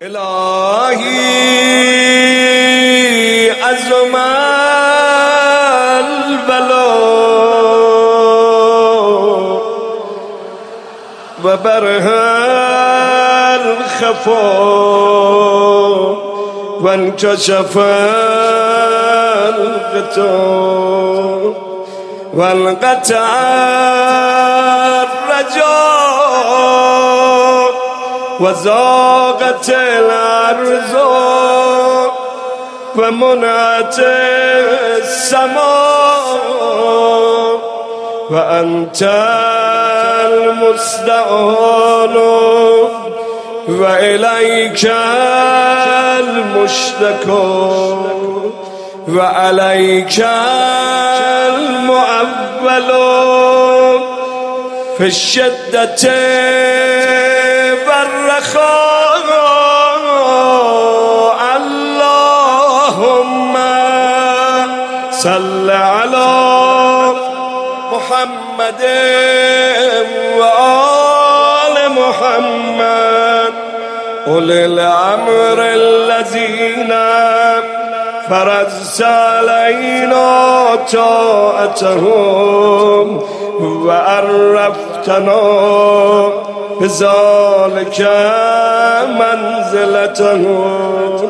الهی عظم البلا و برها الخفا و انکشف الغطا و انقطع الرجاء و ضاقت الارض و منعت السماء و انت المستعان و الیک المشتکا و علیک المعول فی الشدة والرخاء اللهم صل على محمد و آل محمد اولی الامر الذین فرضت علینا طاعتهم و عرفتنا بذلك منزلتهم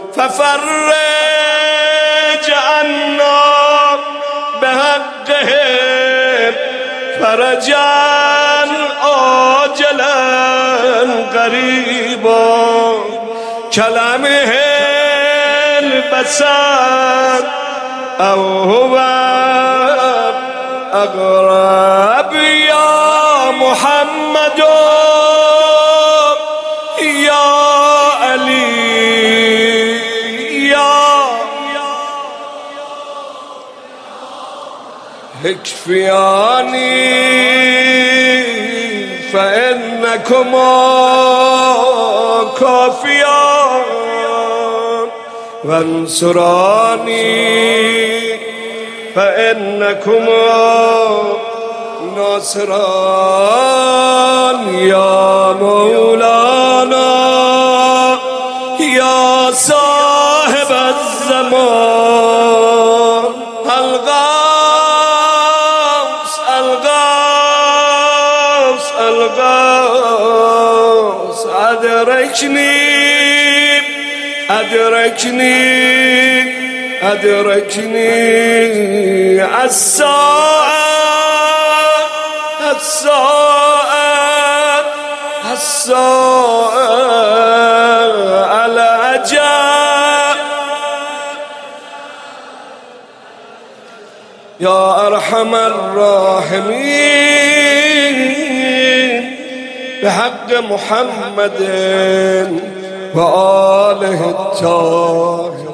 ففرج عنا بحقهم فرجا عاجلا قریبا کلمه البصر او هو اقرب یا محمد یا علی یا اکفیانی فانکما کافیان وانصرانی فانکما ناصران یا مولانا یا صاحب الزمان الغوث الغوث الغوث ادرکنی ادرکنی ادرکنی الساعة الساعة الساعة العجاب يا أرحم الراحمين بحق محمد وآله الطاهرين.